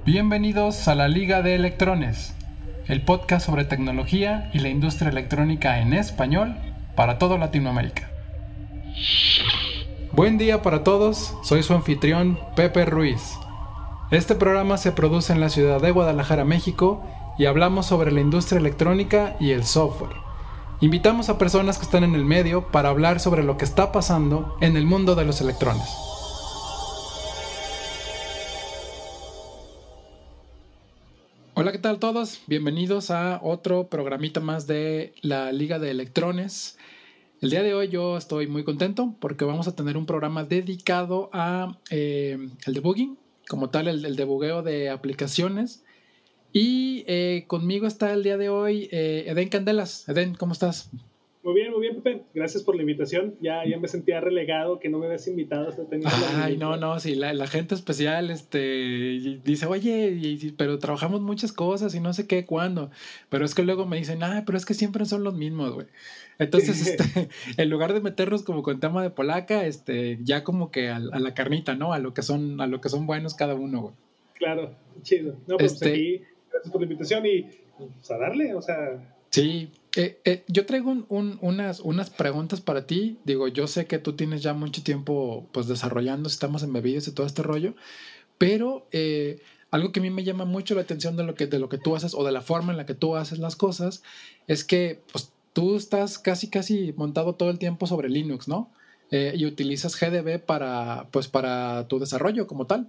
Bienvenidos a la Liga de Electrones, el podcast sobre tecnología y la industria electrónica en español para toda Latinoamérica. Buen día para todos, soy su anfitrión Pepe Ruiz. Este programa se produce en la ciudad de Guadalajara, México, y hablamos sobre la industria electrónica y el software. Invitamos a personas que están en el medio para hablar sobre lo que está pasando en el mundo de los electrones. Hola, ¿qué tal todos? Bienvenidos a otro programita más de la Liga de Electrones. El día de hoy yo estoy muy contento porque vamos a tener un programa dedicado a el debugging, como tal el debugueo de aplicaciones. Y conmigo está el día de hoy Eden Candelas. Eden, ¿cómo estás? Muy bien, Pepe. Gracias por la invitación. Ya me sentía relegado que no me habías invitado. Ay, no, sí, la gente especial dice, oye, pero trabajamos muchas cosas y no sé qué, cuándo. Pero es que luego me dicen, pero es que siempre son los mismos, güey. Entonces, en lugar de meternos como con tema de polaca, ya como que a la carnita, ¿no? A lo que son buenos cada uno, güey. Claro, chido. No, pues aquí, gracias por la invitación y pues a darle, o sea. Sí. Yo traigo unas preguntas para ti. Digo, yo sé que tú tienes ya mucho tiempo pues desarrollando sistemas embebidos y todo este rollo, pero algo que a mí me llama mucho la atención de lo que tú haces o de la forma en la que tú haces las cosas es que pues tú estás casi montado todo el tiempo sobre Linux, ¿no? Y utilizas GDB para tu desarrollo como tal.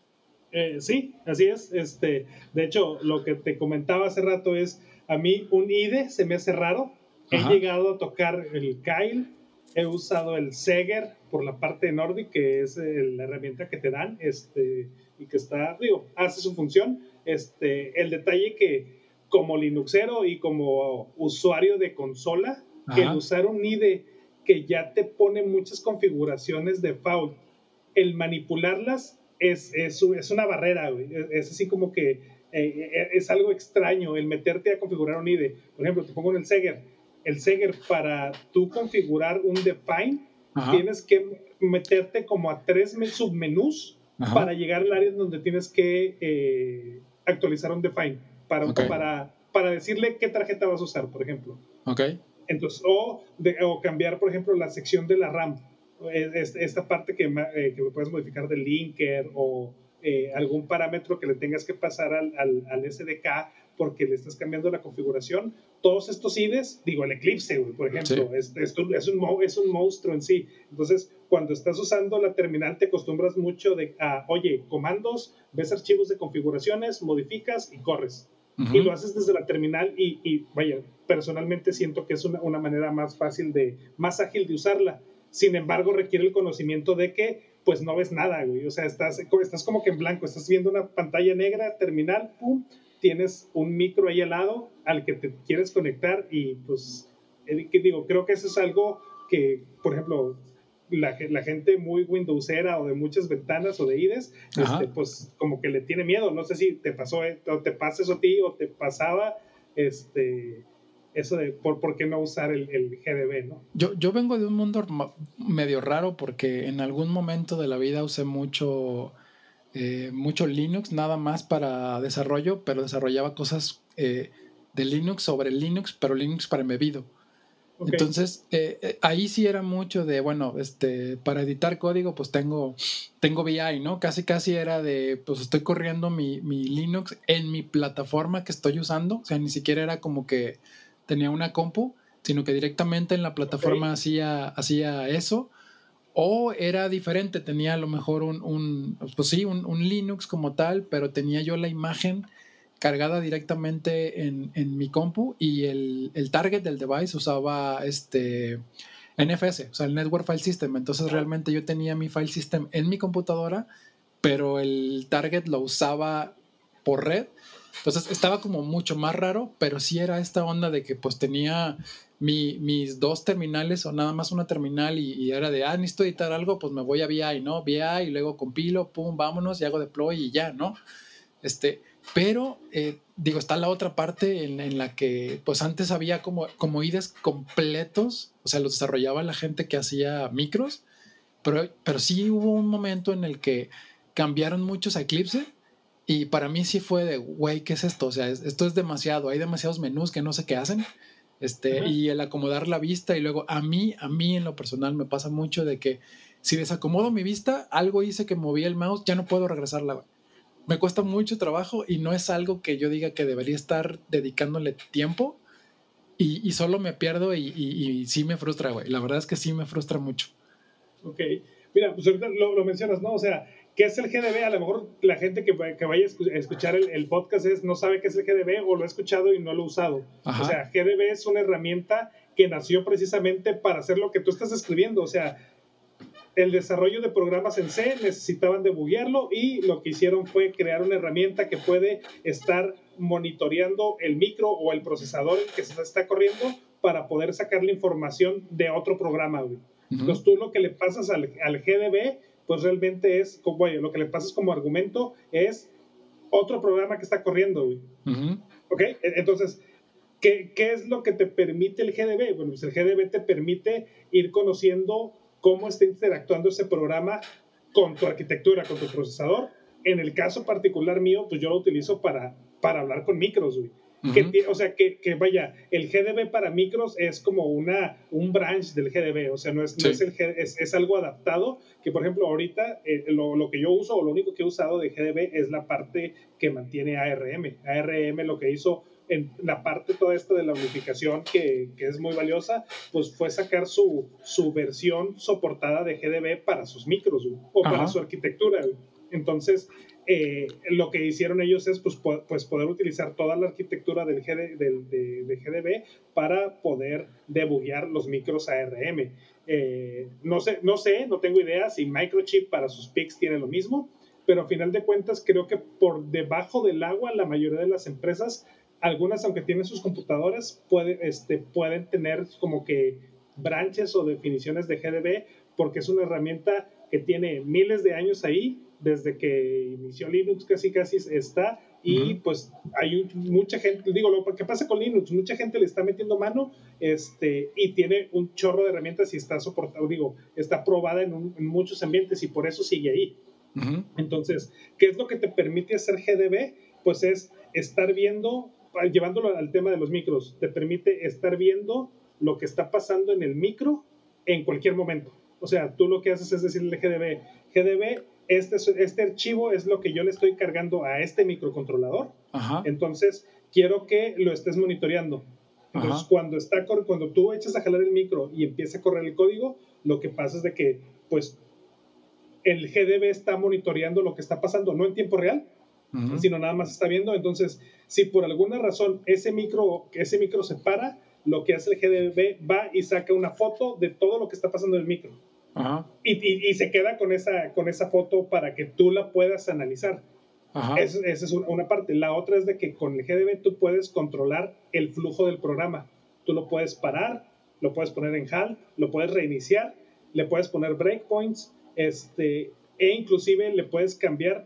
Sí, así es. De hecho, lo que te comentaba hace rato es, a mí un IDE se me hace raro. Ajá. He llegado a tocar el Kyle, he usado el Seger por la parte de Nordic, que es la herramienta que te dan, y que está, hace su función. El detalle que como Linuxero y como usuario de consola, el usar un IDE que ya te pone muchas configuraciones de default, el manipularlas es una barrera, güey. Es así como que es algo extraño el meterte a configurar un IDE. Por ejemplo, te pongo en el Seger. El Seger, para tú configurar un define, tienes que meterte como a 3 submenús para llegar al área donde tienes que actualizar un define. Para decirle qué tarjeta vas a usar, por ejemplo. Entonces, o cambiar, por ejemplo, la sección de la RAM. Esta parte que puedes modificar del linker o algún parámetro que le tengas que pasar al SDK porque le estás cambiando la configuración. Todos estos IDEs, el Eclipse, por ejemplo, sí. es un monstruo en sí. Entonces, cuando estás usando la terminal, te acostumbras mucho oye, comandos, ves archivos de configuraciones, modificas y corres. Y lo haces desde la terminal y vaya, personalmente siento que es una manera más fácil más ágil de usarla. Sin embargo, requiere el conocimiento de que pues no ves nada, güey. O sea, estás como que en blanco, estás viendo una pantalla negra, terminal, pum, tienes un micro ahí al lado al que te quieres conectar y pues, creo que eso es algo que, por ejemplo, la gente muy windowsera o de muchas ventanas o de IDEs, pues como que le tiene miedo. No sé si te pasó, o te pasa eso a ti, o te pasaba, eso de por qué no usar el GDB, ¿no? Yo vengo de un mundo medio raro porque en algún momento de la vida usé mucho Linux, nada más para desarrollo, pero desarrollaba cosas de Linux sobre Linux, pero Linux para embebido. Entonces, ahí sí era mucho de, para editar código, pues tengo VI, ¿no? Casi era de, pues estoy corriendo mi Linux en mi plataforma que estoy usando. O sea, ni siquiera era como que tenía una compu, sino que directamente en la plataforma hacía eso. O era diferente, tenía a lo mejor un Linux como tal, pero tenía yo la imagen cargada directamente en mi compu y el target del device usaba NFS, o sea, el Network File System. Entonces realmente yo tenía mi file system en mi computadora, pero el target lo usaba por red. Entonces estaba como mucho más raro, pero sí era esta onda de que pues tenía mis dos terminales o nada más una terminal y era de, necesito editar algo, pues me voy a VI, ¿no? VI y luego compilo, pum, vámonos y hago deploy y ya, ¿no? Pero, está la otra parte en la que, pues antes había como IDEs completos, o sea, los desarrollaba la gente que hacía micros, pero sí hubo un momento en el que cambiaron muchos a Eclipse Y para mí sí fue de, güey, ¿qué es esto? O sea, esto es demasiado, hay demasiados menús que no sé qué hacen. Y el acomodar la vista, y luego a mí en lo personal me pasa mucho de que si desacomodo mi vista, algo hice que moví el mouse, ya no puedo regresarla. Me cuesta mucho trabajo y no es algo que yo diga que debería estar dedicándole tiempo, y solo me pierdo y sí me frustra, güey. La verdad es que sí me frustra mucho. Ok. Mira, pues ahorita lo mencionas, ¿no? O sea, ¿qué es el GDB? A lo mejor la gente que vaya a escuchar el podcast no sabe qué es el GDB o lo ha escuchado y no lo ha usado. Ajá. O sea, GDB es una herramienta que nació precisamente para hacer lo que tú estás escribiendo. O sea, el desarrollo de programas en C necesitaban debuguearlo y lo que hicieron fue crear una herramienta que puede estar monitoreando el micro o el procesador que se está corriendo para poder sacar la información de otro programa, güey. Entonces tú lo que le pasas al GDB, pues realmente es, bueno, lo que le pasas como argumento es otro programa que está corriendo, güey. ¿Ok? Entonces, ¿qué es lo que te permite el GDB? Bueno, pues el GDB te permite ir conociendo cómo está interactuando ese programa con tu arquitectura, con tu procesador. En el caso particular mío, pues yo lo utilizo para hablar con micros, güey. O sea, que vaya, el GDB para micros es como un branch del GDB, o sea, no es es algo adaptado, que por ejemplo ahorita lo que yo uso, o lo único que he usado de GDB es la parte que mantiene ARM. ARM lo que hizo en la parte toda esta de la unificación, que es muy valiosa, pues fue sacar su versión soportada de GDB para sus micros, o para su arquitectura. Entonces, lo que hicieron ellos es pues poder utilizar toda la arquitectura de GDB para poder debuguear los micros ARM. No tengo idea si Microchip para sus PICs tiene lo mismo, pero a final de cuentas creo que por debajo del agua la mayoría de las empresas, algunas aunque tienen sus computadoras, pueden tener como que branches o definiciones de GDB, porque es una herramienta que tiene miles de años ahí, desde que inició Linux casi está, y pues hay mucha gente, digo, lo que pasa con Linux, mucha gente le está metiendo mano, y tiene un chorro de herramientas y está soportado, está probada en muchos ambientes y por eso sigue ahí. Entonces, ¿qué es lo que te permite hacer GDB? Pues es estar viendo, llevándolo al tema de los micros, te permite estar viendo lo que está pasando en el micro en cualquier momento. O sea, tú lo que haces es decirle GDB, este archivo es lo que yo le estoy cargando a este microcontrolador. Entonces, quiero que lo estés monitoreando. Entonces, cuando tú echas a jalar el micro y empieza a correr el código, lo que pasa es de que, pues, el GDB está monitoreando lo que está pasando, no en tiempo real, sino nada más está viendo. Entonces, si por alguna razón ese micro se para, lo que hace el GDB va y saca una foto de todo lo que está pasando en el micro. Y se queda con esa foto para que tú la puedas analizar. Esa es una parte. La otra es de que con el GDB tú puedes controlar el flujo del programa. Tú lo puedes parar, lo puedes poner en halt, lo puedes reiniciar, le puedes poner breakpoints, e inclusive le puedes cambiar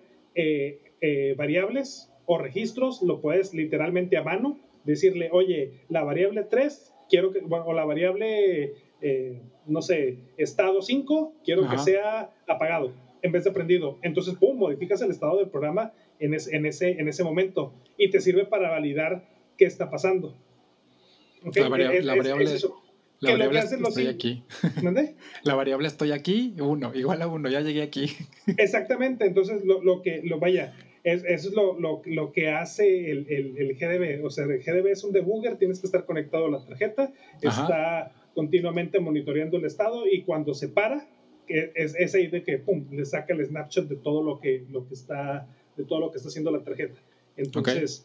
variables o registros. Lo puedes literalmente a mano decirle, oye, la variable 3 o la variable no sé, estado 5 quiero que sea apagado en vez de prendido. Entonces, pum, modificas el estado del programa en ese momento y te sirve para validar qué está pasando. ¿Okay? La variable es eso. La variable estoy aquí. ¿Dónde? La variable estoy aquí, 1, igual a 1, ya llegué aquí. Exactamente, entonces eso es lo que hace el GDB. O sea, el GDB es un debugger, tienes que estar conectado a la tarjeta, está continuamente monitoreando el estado, y cuando se para, es ahí de que pum, le saca el snapshot de todo lo que está haciendo la tarjeta. Entonces,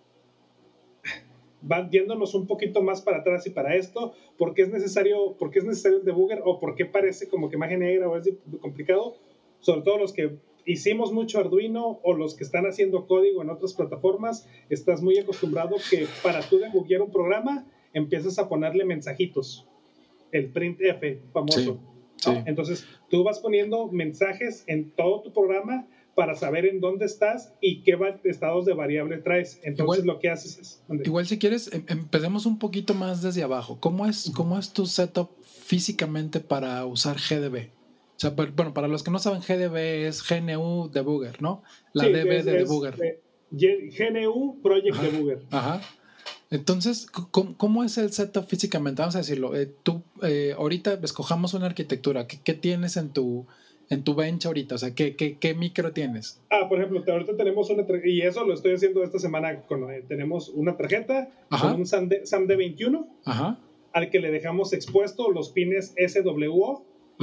van yéndonos un poquito más para atrás y para esto, ¿por qué es necesario el debugger, o por qué parece como que magia negra o es complicado? Sobre todo los que hicimos mucho Arduino o los que están haciendo código en otras plataformas, estás muy acostumbrado que para tú debuguear un programa empiezas a ponerle mensajitos, el printf famoso. Sí. Entonces tú vas poniendo mensajes en todo tu programa para saber en dónde estás y qué estados de variable traes. Entonces lo que haces es... Igual si quieres, empecemos un poquito más desde abajo. ¿Cómo es tu setup físicamente para usar GDB? sea, bueno, para los que no saben, GDB es GNU Debugger, ¿no? La sí, DB de Debugger. GNU Project Ajá. Debugger. Ajá. Entonces, ¿cómo es el setup físicamente? Vamos a decirlo. Tú, ahorita escojamos una arquitectura. ¿Qué tienes en tu bench ahorita? O sea, ¿qué micro tienes? Por ejemplo, ahorita tenemos y eso lo estoy haciendo esta semana. Tenemos una tarjeta con un SAMD21 al que le dejamos expuesto los pines SWO y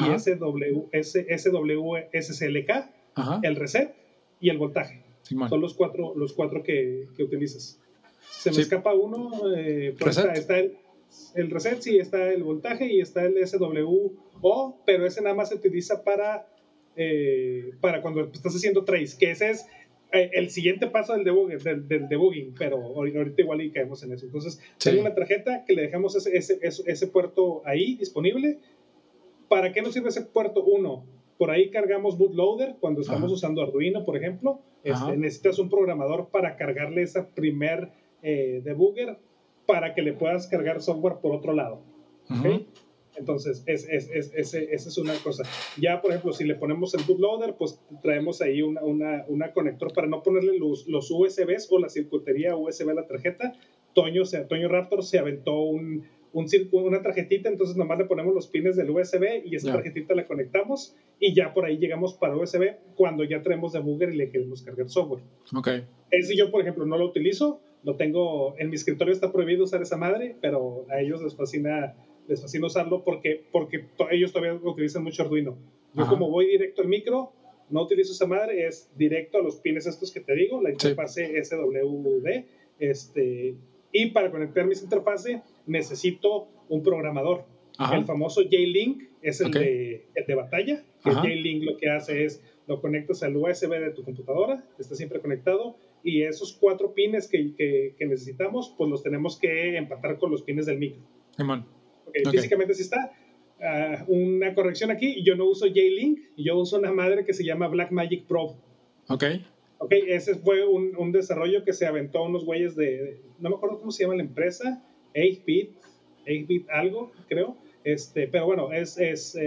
SWSCLK, el reset y el voltaje. Son los cuatro que utilizas. Se me escapa uno, está el reset, sí, está el voltaje y está el SWO, pero ese nada más se utiliza para cuando estás haciendo trace, que ese es el siguiente paso del debugging, pero ahorita igual y caemos en eso. Entonces, tengo una tarjeta que le dejamos ese puerto ahí disponible. ¿Para qué nos sirve ese puerto? Uno, por ahí cargamos bootloader cuando estamos usando Arduino, por ejemplo. Necesitas un programador para cargarle esa primer debugger para que le puedas cargar software por otro lado. ¿Okay? Entonces, esa es una cosa. Ya, por ejemplo, si le ponemos el bootloader, pues traemos ahí una conector para no ponerle los USBs o la circuitería USB a la tarjeta. Toño Raptor se aventó una tarjetita, entonces nomás le ponemos los pines del USB y esa tarjetita la conectamos y ya por ahí llegamos para USB cuando ya tenemos debugger y le queremos cargar software. Ese yo, por ejemplo, no lo utilizo, lo tengo en mi escritorio, está prohibido usar esa madre, pero a ellos les fascina usarlo porque ellos todavía utilizan mucho Arduino. Yo como voy directo al micro, no utilizo esa madre, es directo a los pines estos que te digo, la interfase SWD, y para conectar mis interfaces necesito un programador. El famoso J-Link es el de batalla. El J-Link lo que hace es lo conectas al USB de tu computadora, está siempre conectado, y esos 4 pines que necesitamos, pues los tenemos que empatar con los pines del micro. Físicamente sí está. Una corrección aquí, yo no uso J-Link, yo uso una madre que se llama Blackmagic Pro. Ese fue un desarrollo que se aventó a unos güeyes no me acuerdo cómo se llama la empresa, 8-bit algo, creo. Pero bueno, es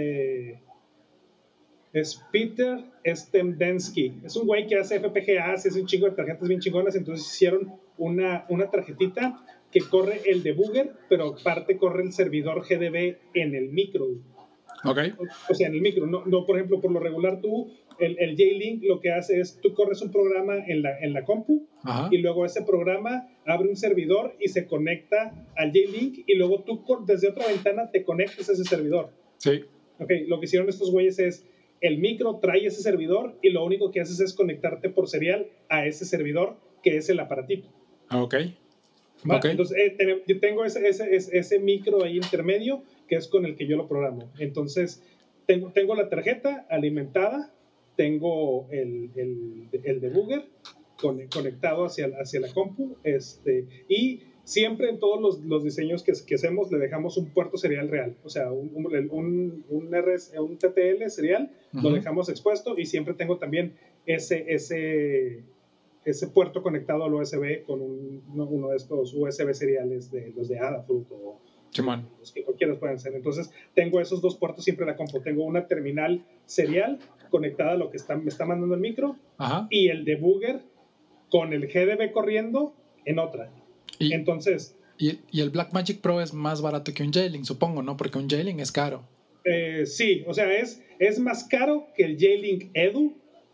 Peter Stemdensky. Es un güey que hace FPGA, hace un chingo de tarjetas bien chingonas. Entonces hicieron una tarjetita que corre el debugger, pero aparte corre el servidor GDB en el micro. O sea, en el micro. No, por ejemplo, por lo regular tú, el J-Link lo que hace es, tú corres un programa en la compu y luego ese programa abre un servidor y se conecta al J-Link y luego tú desde otra ventana te conectas a ese servidor. Lo que hicieron estos güeyes es, el micro trae ese servidor y lo único que haces es conectarte por serial a ese servidor que es el aparatito. Entonces yo tengo ese micro ahí intermedio que es con el que yo lo programo. Entonces tengo la tarjeta alimentada, tengo el debugger conectado hacia la compu, y siempre en todos los diseños que hacemos le dejamos un puerto serial real, o sea, un TTL serial, lo dejamos expuesto, y siempre tengo también ese puerto conectado al USB con uno de estos USB seriales de los de Adafruit o los que cualquiera pueden ser. Entonces tengo esos 2 puertos siempre en la compu. Tengo una terminal serial conectada a lo que me está mandando el micro y el debugger con el GDB corriendo en otra. Entonces, y el Blackmagic Pro es más barato que un J-Link, supongo, ¿no? Porque un J-Link es caro. Sí, o sea, es más caro que el J-Link Edu.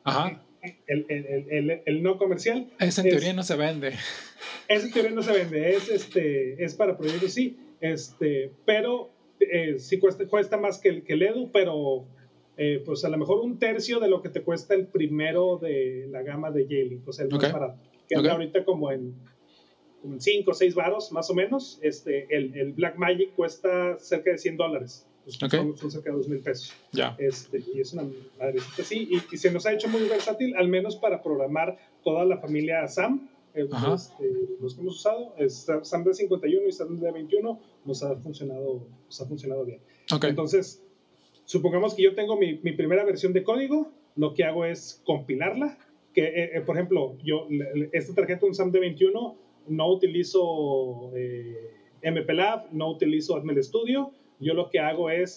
El no comercial. Ese en teoría no se vende. Ese en teoría no se vende. Es para proyectos, sí. Pero sí cuesta más que el Edu, pero pues a lo mejor 1/3 de lo que te cuesta el primero de la gama de J-Link, o sea, el más barato. Que anda ahorita como en 5 o 6 varos, más o menos. El Blackmagic cuesta cerca de $100. Son cerca de $2,000 y es una madrecita así, y se nos ha hecho muy versátil, al menos para programar toda la familia SAM. Los que hemos usado SAM D51 y SAM D21 nos ha funcionado bien. Entonces, supongamos que yo tengo mi primera versión de código, lo que hago es compilarla, que por ejemplo, yo esta tarjeta, un SAM D21, no utilizo MPLAB, no utilizo Atmel Studio. Yo lo que hago es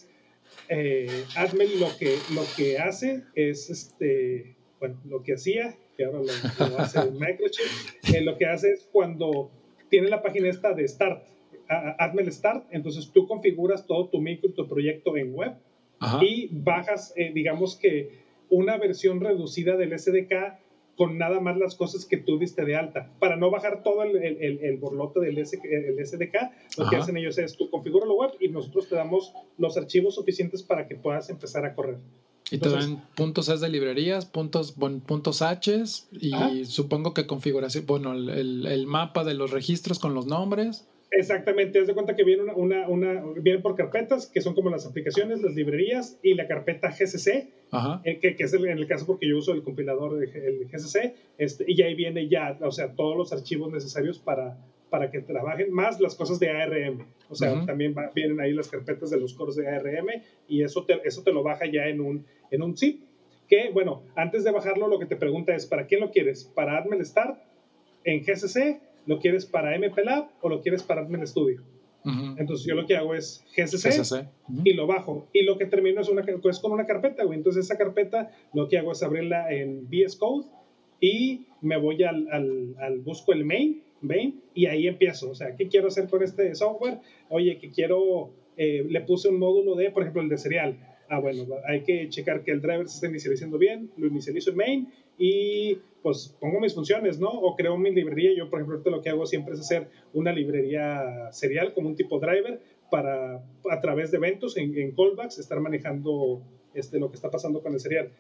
Atmel lo que hace es, bueno, lo que hacía, que ahora lo hace Microchip, lo que hace es cuando tiene la página esta de Start, Atmel Start, entonces tú configuras todo tu micro y tu proyecto en web. Ajá. Y bajas, digamos que una versión reducida del SDK con nada más las cosas que tú diste de alta. Para no bajar todo el borlote del SDK, lo Ajá. que hacen ellos es tú configuras la web y nosotros te damos los archivos suficientes para que puedas empezar a correr. Y entonces, te dan puntos S de librerías, puntos H y Ajá. supongo que configuración, bueno, el mapa de los registros con los nombres. Exactamente, haz de cuenta que viene viene por carpetas, que son como las aplicaciones, las librerías y la carpeta GCC, que es en el caso porque yo uso el compilador, el GCC, y ahí viene ya, o sea, todos los archivos necesarios para que trabajen, más las cosas de ARM, o sea, uh-huh. también vienen ahí las carpetas de los cores de ARM y eso te lo baja ya en un zip, que bueno, antes de bajarlo lo que te pregunta es, ¿para quién lo quieres? ¿Para Atmel Start en GCC? ¿Lo quieres para MPLAB o lo quieres para Atmel Studio? Uh-huh. Entonces yo lo que hago es GCC uh-huh. y lo bajo. Y lo que termino es con una carpeta, güey. Entonces esa carpeta lo que hago es abrirla en VS Code y me voy busco el main y ahí empiezo. O sea, ¿qué quiero hacer con este software? Oye, que quiero, le puse un módulo de, por ejemplo, el de serial. Bueno, hay que checar que el driver se esté inicializando bien, lo inicializo en main y pues pongo mis funciones, ¿no? O creo mi librería. Yo, por ejemplo, lo que hago siempre es hacer una librería serial como un tipo driver para, a través de eventos en callbacks, estar manejando lo que está pasando con el serial.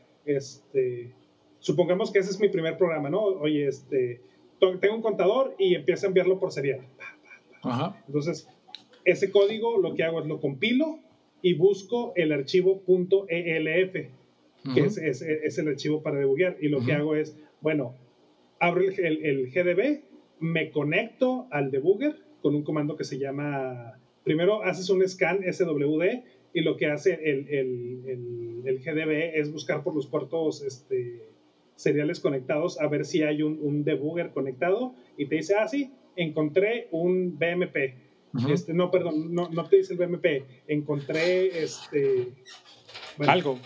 Supongamos que ese es mi primer programa, ¿no? Oye, tengo un contador y empiezo a enviarlo por serial. Ajá. Entonces, ese código lo que hago es lo compilo y busco el archivo .elf, uh-huh. que es el archivo para debuguear. Y lo uh-huh. que hago es, bueno, abro el GDB, me conecto al debugger con un comando que se llama, primero haces un scan SWD y lo que hace el GDB es buscar por los puertos seriales conectados a ver si hay un debugger conectado y te dice, sí, encontré un BMP. Uh-huh. No, perdón, no te dice el BMP, encontré bueno, algo.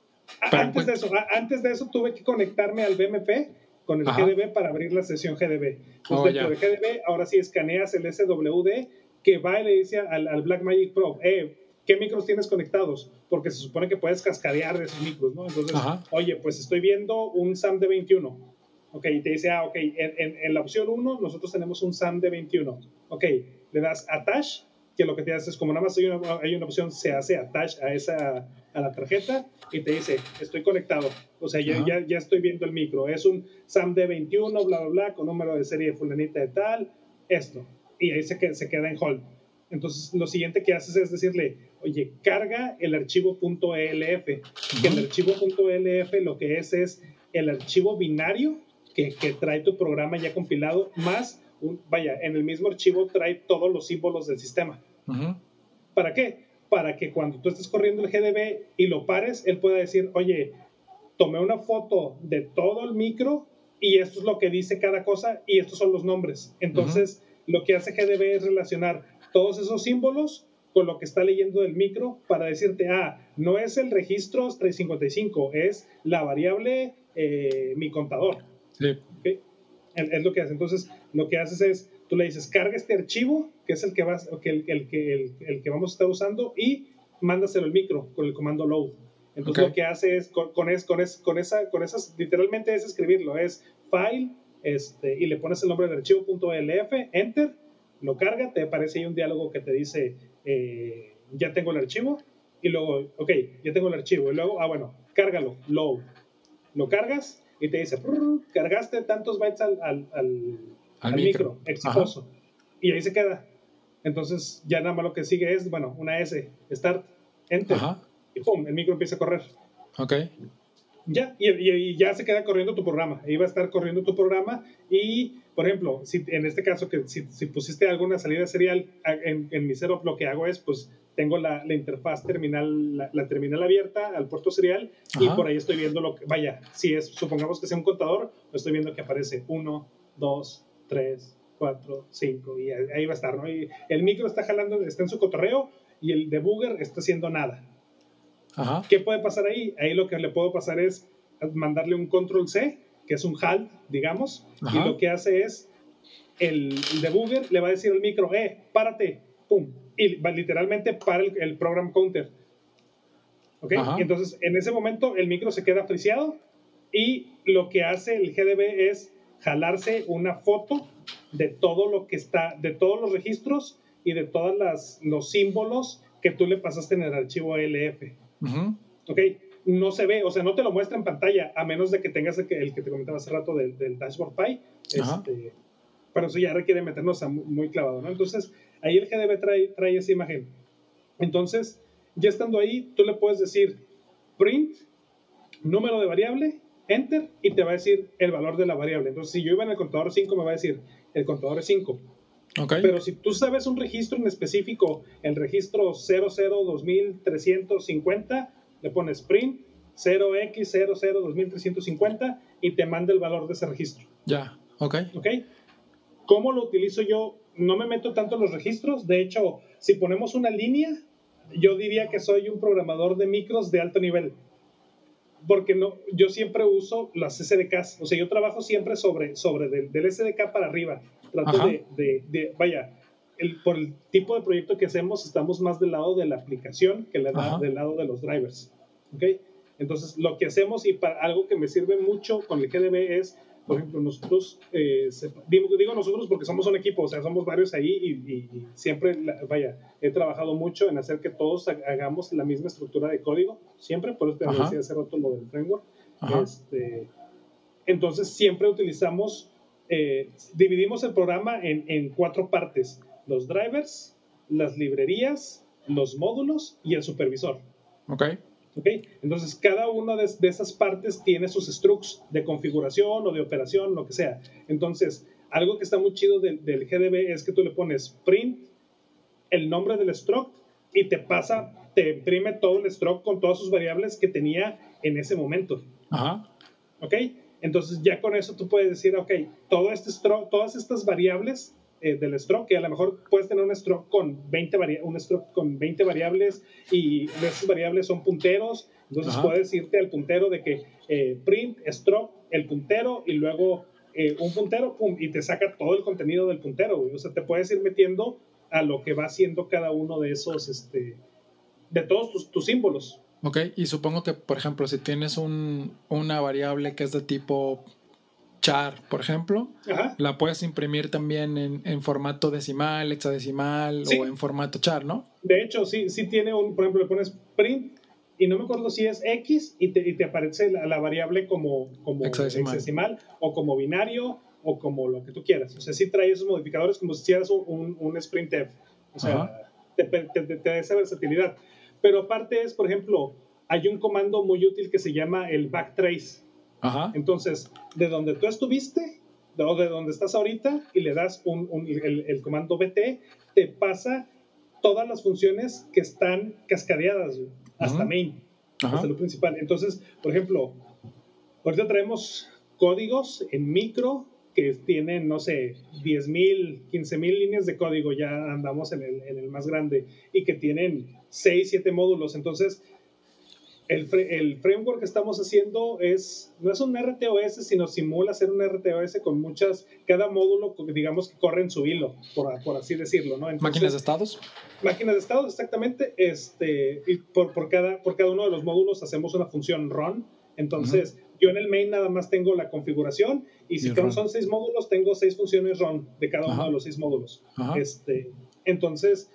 Antes de eso tuve que conectarme al BMP con el Ajá. GDB para abrir la sesión GDB. Entonces, dentro de GDB, ahora sí escaneas el SWD que va y le dice al Blackmagic Pro, ¿qué micros tienes conectados? Porque se supone que puedes cascadear de esos micros, ¿no? Entonces, Ajá. oye, pues estoy viendo un SAM de 21. Ok, y te dice, ok, en la opción 1 nosotros tenemos un SAM de 21. Ok, le das attach, que lo que te hace es como nada más hay una opción, se hace attach a la tarjeta y te dice, estoy conectado. O sea, ya estoy viendo el micro. Es un SAM de 21, bla, bla, bla, con número de serie de fulanita de tal, esto. Y ahí se queda en hold. Entonces, lo siguiente que haces es decirle, oye, carga el archivo .elf, que el archivo .elf lo que es el archivo binario que trae tu programa ya compilado, más, en el mismo archivo trae todos los símbolos del sistema. Uh-huh. ¿Para qué? Para que cuando tú estés corriendo el GDB y lo pares, él pueda decir, oye, tomé una foto de todo el micro y esto es lo que dice cada cosa y estos son los nombres. Entonces, uh-huh. lo que hace GDB es relacionar todos esos símbolos con lo que está leyendo del micro para decirte, no es el registro 355, es la variable mi contador. Sí. ¿Okay? Es lo que hace. Entonces, lo que haces es, tú le dices, carga este archivo, que es el que vamos a estar usando, y mándaselo al micro con el comando load. Entonces, okay. lo que hace es, con esas, literalmente es escribirlo, es file, y le pones el nombre del archivo .elf, enter, lo carga, te aparece ahí un diálogo que te dice, ya tengo el archivo, y luego, ok, ya tengo el archivo, y luego, bueno, cárgalo, load. Lo cargas, y te dice, cargaste tantos bytes al micro, exitoso. Ajá. Y ahí se queda. Entonces, ya nada más lo que sigue es, una S, start, enter, Ajá. y pum, el micro empieza a correr. Ok. Ya, y ya se queda corriendo tu programa. Ahí va a estar corriendo tu programa y, por ejemplo, si en este caso, que si pusiste alguna salida serial en mi setup, lo que hago es, pues, tengo la interfaz terminal, la terminal abierta al puerto serial. Ajá. Y por ahí estoy viendo supongamos que sea un contador, lo estoy viendo que aparece 1, 2, 3, 4, 5 y ahí va a estar, ¿no? Y el micro está jalando, está en su cotorreo y el debugger está haciendo nada. Ajá. ¿Qué puede pasar ahí? Ahí lo que le puedo pasar es mandarle un control C, que es un halt, digamos, Ajá. y lo que hace es el debugger le va a decir al micro, párate, pum, y literalmente para el program counter. ¿Ok? Ajá. Y entonces en ese momento el micro se queda friseado y lo que hace el GDB es jalarse una foto de todo lo que está, de todos los registros y de todos los símbolos que tú le pasaste en el archivo ELF. Uh-huh. ¿Ok? No se ve, o sea, no te lo muestra en pantalla, a menos de que tengas el que te comentaba hace rato del Dashboard Py. Pero eso ya requiere meternos a muy clavado, ¿no? Entonces, ahí el GDB trae esa imagen. Entonces, ya estando ahí, tú le puedes decir print, número de variable, enter, y te va a decir el valor de la variable. Entonces, si yo iba en el contador 5, me va a decir el contador es 5. Okay. Pero si tú sabes un registro en específico, el registro 002350, le pones print 0x002350 y te manda el valor de ese registro. Ya, ok. ¿Cómo lo utilizo yo? No me meto tanto en los registros. De hecho, si ponemos una línea, yo diría que soy un programador de micros de alto nivel. Porque yo siempre uso las SDKs. O sea, yo trabajo siempre sobre del SDK para arriba. Trato vaya, por el tipo de proyecto que hacemos, estamos más del lado de la aplicación que del lado de los drivers. ¿Ok? Entonces, lo que hacemos, y para algo que me sirve mucho con el GDB es, por ejemplo, nosotros, digo nosotros porque somos un equipo, o sea, somos varios ahí y siempre, he trabajado mucho en hacer que todos hagamos la misma estructura de código, siempre, por eso te decía hace rato lo del framework. Entonces, siempre utilizamos, dividimos el programa en 4 partes: los drivers, las librerías, los módulos y el supervisor. Ok. Entonces, cada una de esas partes tiene sus structs de configuración o de operación, lo que sea. Entonces, algo que está muy chido del GDB es que tú le pones print, el nombre del struct, y te imprime todo el struct con todas sus variables que tenía en ese momento. ¿Ok? Entonces, ya con eso tú puedes decir, ok, todas estas variables del struct, que a lo mejor puedes tener un struct con 20 variables y esas variables son punteros. Entonces puedes irte al puntero de que print, struct, el puntero y luego un puntero, pum, y te saca todo el contenido del puntero, güey. O sea, te puedes ir metiendo a lo que va haciendo cada uno de esos, de todos tus símbolos. Ok, y supongo que, por ejemplo, si tienes una variable que es de tipo char, por ejemplo, la puedes imprimir también en formato decimal, hexadecimal, o en formato char, ¿no? De hecho, sí tiene por ejemplo, le pones print y no me acuerdo si es X y te aparece la variable como hexadecimal o como binario o como lo que tú quieras. O sea, sí trae esos modificadores como si hicieras un sprintf. O sea, te da esa versatilidad. Pero aparte es, por ejemplo, hay un comando muy útil que se llama el backtrace. Entonces, de donde tú estuviste o de donde estás ahorita y le das el comando BT, te pasa todas las funciones que están cascadeadas hasta main, hasta lo principal. Entonces, por ejemplo, ahorita traemos códigos en micro que tienen, no sé, 10,000, 15,000 líneas de código, ya andamos en el más grande, y que tienen 6, 7 módulos. Entonces, el framework que estamos haciendo no es un RTOS, sino simula ser un RTOS con cada módulo, digamos, que corre en su hilo, por así decirlo, ¿no? Entonces, ¿máquinas de estados? Máquinas de estados, exactamente. Y por cada uno de los módulos hacemos una función run. Entonces, yo en el main nada más tengo la configuración, y si son 6 módulos, tengo 6 funciones run de cada uno de los 6 módulos. Entonces,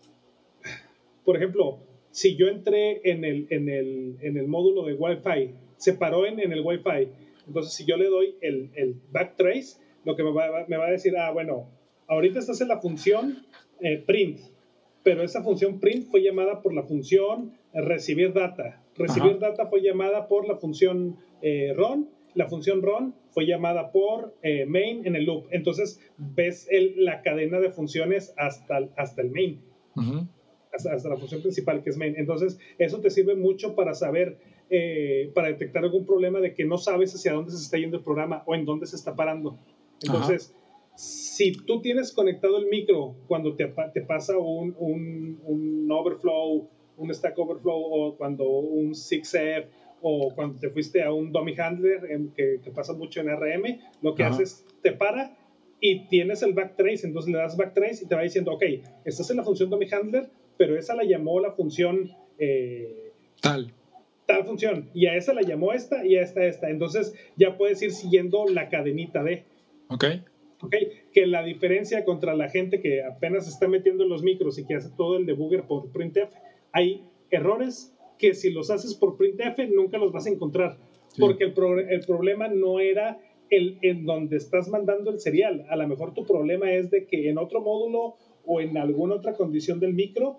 por ejemplo, si yo entré en el módulo de Wi-Fi, se paró en el Wi-Fi, entonces si yo le doy el backtrace, lo que me va a decir, bueno, ahorita estás en la función print, pero esa función print fue llamada por la función recibir data. Recibir data fue llamada por la función run. La función run fue llamada por main en el loop. Entonces ves la cadena de funciones hasta el main. Hasta la función principal, que es main. Entonces, eso te sirve mucho para saber, para detectar algún problema de que no sabes hacia dónde se está yendo el programa o en dónde se está parando. Entonces, si tú tienes conectado el micro cuando te pasa un overflow un Stack Overflow o cuando un 6F o cuando te fuiste a un dummy handler, que pasa mucho en RM, lo que hace es te para y tienes el backtrace, entonces le das backtrace y te va diciendo, ok, estás en la función dummy handler, pero esa la llamó la función tal función, y a esa la llamó esta y a esta. Entonces ya puedes ir siguiendo la cadenita de. Ok. Que la diferencia contra la gente que apenas está metiendo en los micros y que hace todo el debugger por printf, hay errores que si los haces por printf nunca los vas a encontrar, porque el problema no era en donde estás mandando el serial. A lo mejor tu problema es de que en otro módulo o en alguna otra condición del micro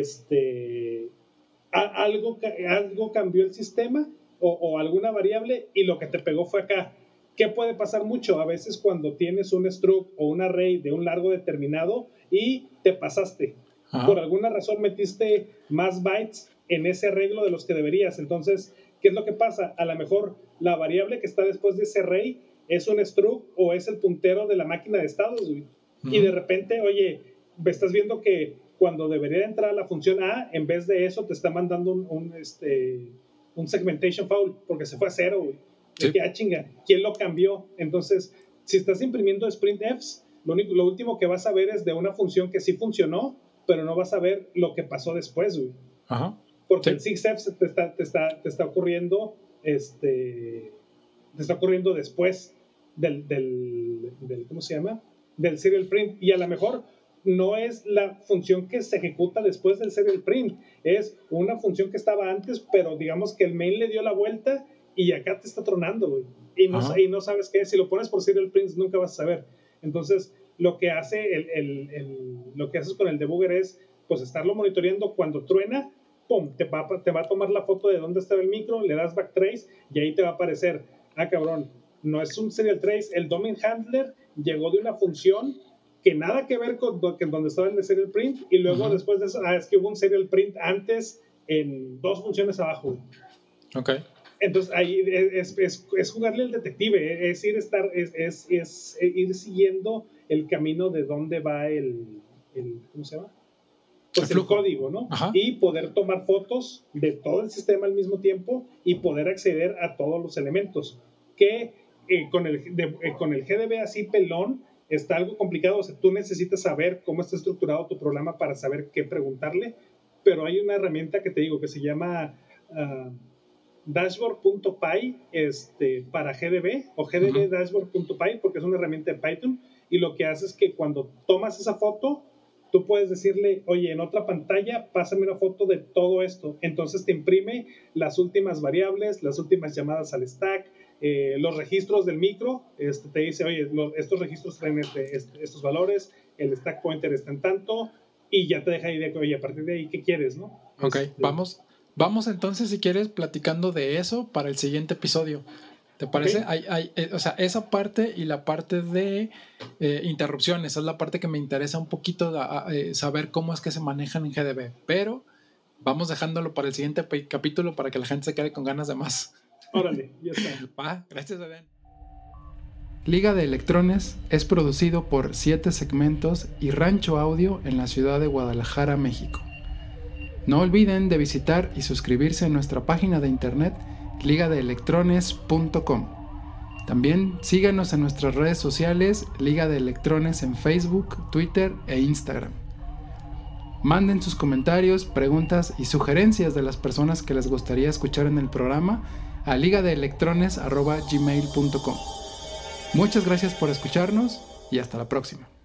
algo cambió el sistema o alguna variable y lo que te pegó fue acá. ¿Qué puede pasar mucho? A veces cuando tienes un struct o un array de un largo determinado y te pasaste. Por alguna razón metiste más bytes en ese arreglo de los que deberías. Entonces, ¿qué es lo que pasa? A lo mejor la variable que está después de ese array es un struct o es el puntero de la máquina de estados. Y de repente, oye, estás viendo que cuando debería entrar la función A, en vez de eso te está mandando un segmentation foul porque se fue a 0, güey. Sí. Chinga, ¿quién lo cambió? Entonces, si estás imprimiendo sprintfs, lo último que vas a ver es de una función que sí funcionó, pero no vas a ver lo que pasó después, güey. Porque el 6F te está ocurriendo te está ocurriendo después del ¿cómo se llama? Del serial print, y a lo mejor no es la función que se ejecuta después del serial print, es una función que estaba antes, pero digamos que el main le dio la vuelta y acá te está tronando, güey. Y no sabes qué es. Si lo pones por serial prints nunca vas a saber. Entonces, lo que hace lo que haces con el debugger es pues estarlo monitoreando. Cuando truena, pum, te va a tomar la foto de dónde estaba el micro, le das backtrace y ahí te va a aparecer, cabrón, no es un serial trace, el domain handler llegó de una función que nada que ver con donde estaba el de serial print, y luego después de eso, es que hubo un serial print antes en 2 funciones abajo. Ok. Entonces ahí es jugarle al detective, es ir siguiendo el camino de dónde va ¿cómo se llama? Pues el código, ¿no? Y poder tomar fotos de todo el sistema al mismo tiempo y poder acceder a todos los elementos. Que con el GDB así pelón está algo complicado. O sea, tú necesitas saber cómo está estructurado tu programa para saber qué preguntarle, pero hay una herramienta que te digo que se llama dashboard.py para GDB o GDB dashboard.py, porque es una herramienta de Python, y lo que hace es que cuando tomas esa foto tú puedes decirle, oye, en otra pantalla pásame una foto de todo esto, entonces te imprime las últimas variables, las últimas llamadas al stack, los registros del micro, te dice, oye, estos registros traen estos valores, el stack pointer está en tanto, y ya te deja idea, oye, a partir de ahí, ¿qué quieres, no? Ok, Vamos entonces, si quieres, platicando de eso para el siguiente episodio. ¿Te parece? Okay. O sea, esa parte y la parte de interrupciones, es la parte que me interesa un poquito saber cómo es que se manejan en GDB. Pero vamos dejándolo para el siguiente capítulo para que la gente se quede con ganas de más. Órale, ya está. Gracias, Adrián. Liga de Electrones es producido por 7 Segmentos y Rancho Audio en la ciudad de Guadalajara, México. No olviden de visitar y suscribirse a nuestra página de internet ligadeelectrones.com. También síganos en nuestras redes sociales Liga de Electrones en Facebook, Twitter e Instagram. Manden sus comentarios, preguntas y sugerencias de las personas que les gustaría escuchar en el programa a ligadeelectrones@gmail.com. Muchas gracias por escucharnos y hasta la próxima.